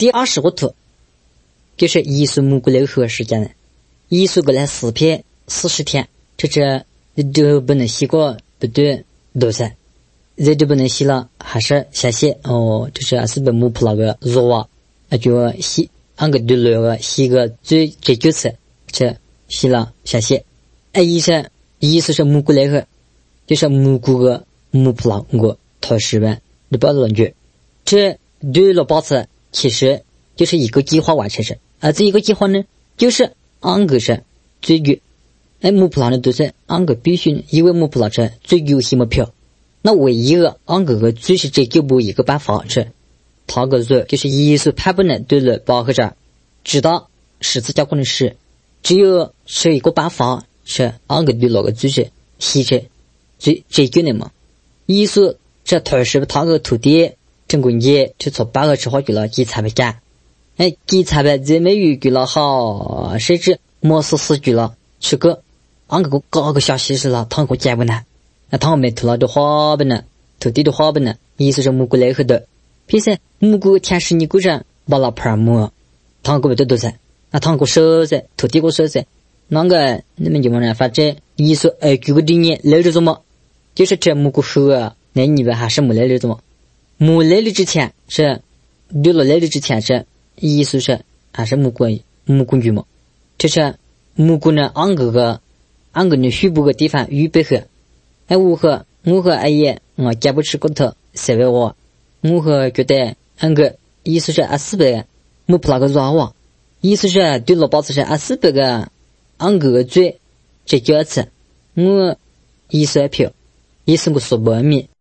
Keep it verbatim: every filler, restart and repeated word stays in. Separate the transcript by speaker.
Speaker 1: 第二十个图就是耶稣母过来后时间了，耶稣过来四篇四十天，这这都不能洗过不对多噻，这都不能洗了，还是下洗哦，就是还是被母婆那个热啊，那就洗按个对那个洗个最最九次，这洗了下洗。哎，医生意思是母过来后，就是母过个母婆那个头十万，你不要乱觉，这对了八次。其实就是一个计划完成时，而这一个计划呢，就是按个是最高，哎，目标呢都是按个必须，因为目标是最高什么票，那唯一个按个个最是这九步一个办法是，他个说就是耶稣判不能对了包括着，知道十字架可能是，只有是一个办法是按个对那个最是牺牲最最高的嘛，耶稣这头是他个徒弟。整个年就从八个吃好去了，几才不干，哎，几才不这没有给了好，甚至莫是死去了，这个按个高个小西施了，他个见不呢，那他没投了的话不呢，土地的话不呢，意思是母过来后的，平时母过天使你个人把老婆母，他个不得多噻，那他个手噻，土地个手噻，那个你们就问人，反正意思呃，这个零年留着什么，就是这母过后啊，那你们还是没来留着么？母来了之前是留了来了之前是意思是还是母过母工具嘛？就是母过呢，按个个按个你许不个地方预备好。哎，我和我和阿姨我家不吃骨头，谁为我？我和觉得按个意思是二四百，母不那个软哇，意思是对老八子是二四百个按个嘴这叫次，我意思票，意思我说不明。